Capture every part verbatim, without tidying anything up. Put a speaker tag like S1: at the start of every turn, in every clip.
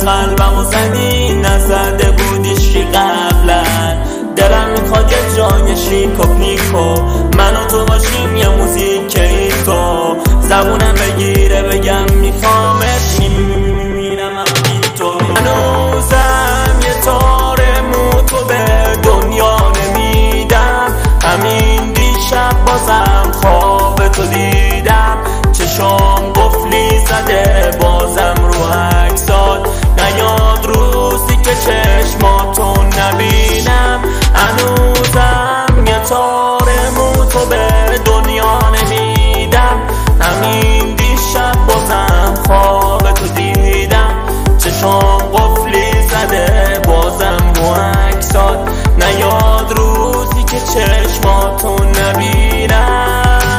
S1: از قلبمو زدی، نزده بودیش که قبلا. دلم میخواد یه جای شیک و پیکو، من و تو باشیم یه موزیک تو. زبونم بگیره بگم میخوامت، میمیرم همین تو. هنوزم یه تار مو تو به دنیا نمیدم. همین دیشب بازم خواب تو دیدم، چشام قفلی زده بازم رو عکسات. نیاد روزی که چشماتو نبینم. هنوزم یه تار مو تو به دنیا نمیدم. همین دیشب بازم خواب تو دیدم، چشام قفلی زده بازم رو عکسات. نیاد روزی که چشماتو نبینم.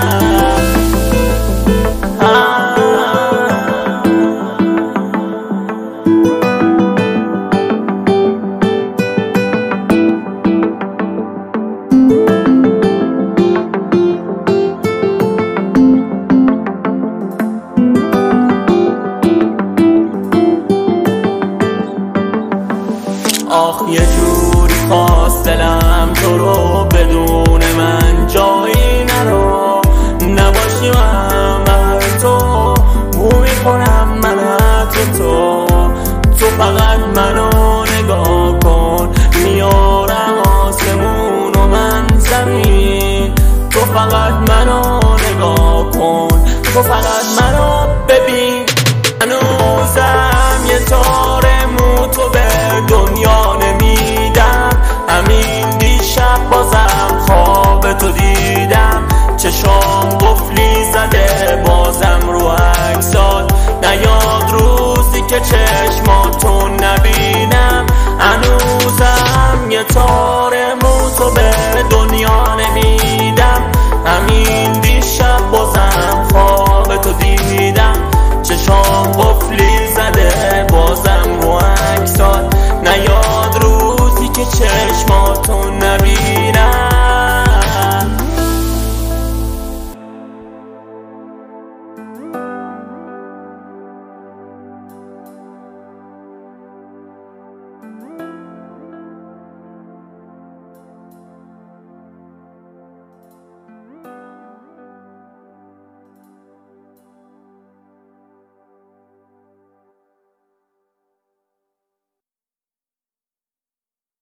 S1: آخ یه جوری خواست دلم تو رو بدون من جایی نرو. نباشی من بر تو مو میکنم من حتی تو. تو فقط منو نگاه کن، میارم آسمون و من زمین. تو فقط منو نگاه کن، تو فقط منو ببین. هنوزم یه تار مو تو به دنیا نمیدم. همین دیشب بازم خواب تو دیدم، چشام قفلی زده بازم رو عکسات. نیاد روزی که چشماتو نبینم.